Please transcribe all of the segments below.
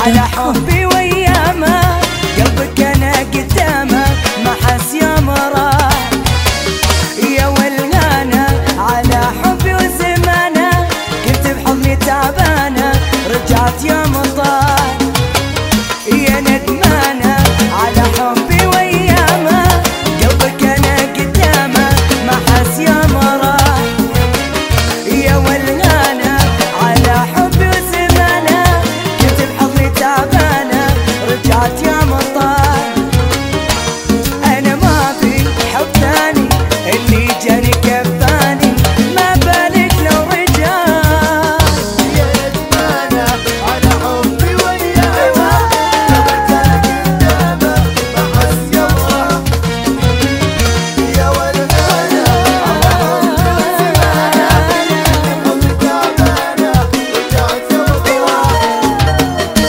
على حبي ويامه، قلبك انا قدامه ما حس يوم راح. يا ولهانه على حبي وزمانه، كنت بحضني تعبانه رجعت يوم طاح. يا ندمانه على حبي ويامه، قلبك انا قدامه ما حس يوم راح. يا ولهانه على حبي وزمانه، كنت بحضني تعبانه رجعت يوم طاح. انا ما في حب ثاني اللي جاني كفاني، ما بالك لو رجع. يا ندمانة على حبي وياها، قلبك انا قدامه ما حس يوم راح. يا ولهانة على حبي وزمانة، كنت تعبانة رجعت يوم طاح.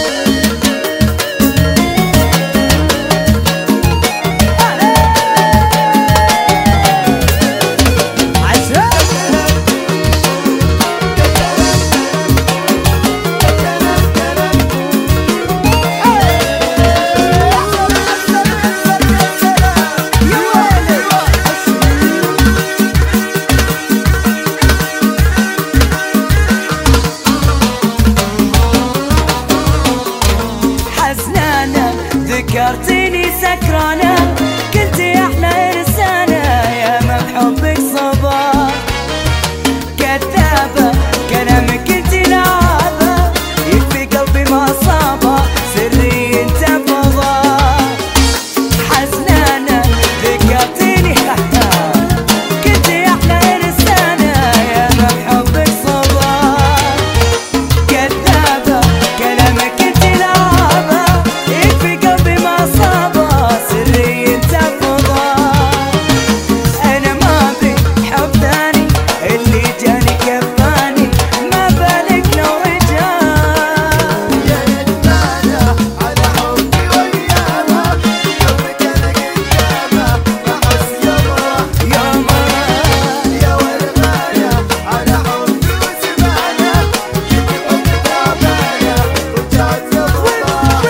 حزنانة ذكرتيني سكرانة، كنت أحلى إنسانة يا ما بحبك صبار. كذابة كلامك انت لعابة، يكفي قلبي ما صابة سري انت فضاء. حزنانة ذكرتيني كنت أحلى إنسانة يا ما بحبك صبار. كذابة كلامك انت لعابة، يكفي قلبي ما صابة سري انت فضاء. انا ما بي حب ثاني اللي جاني كفاني، ما بالك لو رجع. يا ندمانة على حبي وياها، قلبك انا قدامه ما حس يوم راح. يا مرا يا ولهانة على حبي وزمانة، كنت بحبك تعبانة رجعت يوم طاح.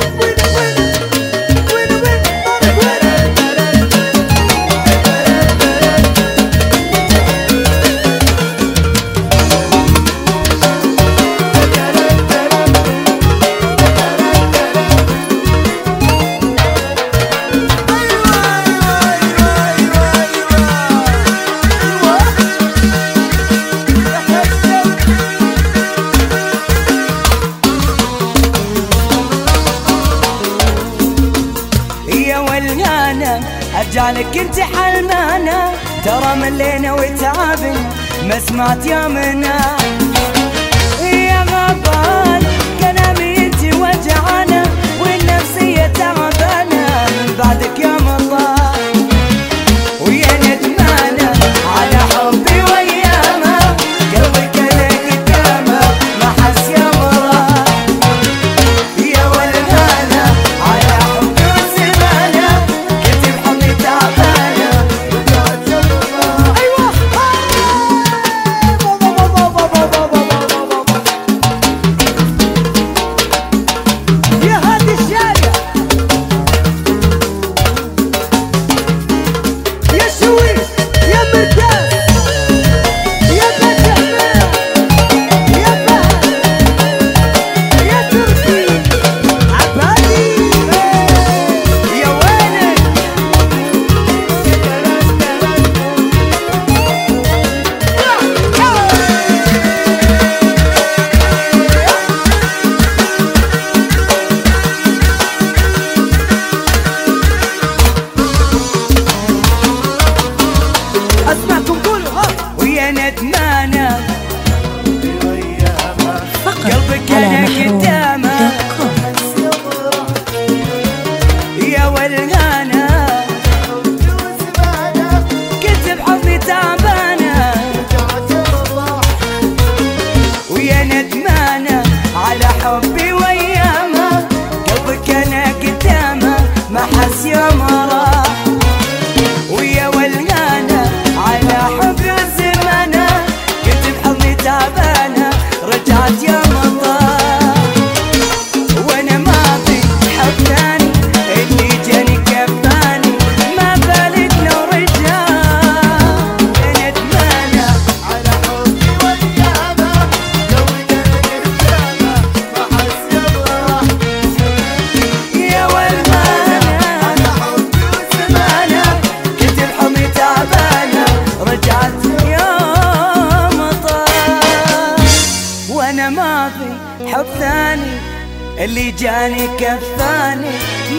يا ولهانة أرجعلك انت حلمانة، ترى ملينا وتعبنا ما سمعت يومنا. يا غبان كلامي انت وجعانة، والنفسية تعبانة من بعدك يا الله. ويا ندمانة على حبي ويامه، قلبك انا قدامه ما حس يا مراه. يا ولهانة على حبي وزمانة، كنت بحضني تعبانة رجعت يوم طاح. ايوه يا هادي الشارع يا شويش يا مرتاح يا بجمال يا فهد يا تركي عبالي يا وينك. اسمعكم قولوا ويا ندمانة قلبك انا قدامه. يا ولهانة كنت بحضني تعبانة، ويا ندمانة على حبي ويامه، قلبك انا قدامه ما حس يوم راح. ويا ولهانة على حبي وزمانه، كنت بحضني تعبانه رجعت يوم الله. وانا ما في حب ثاني، اللي جاني كفاني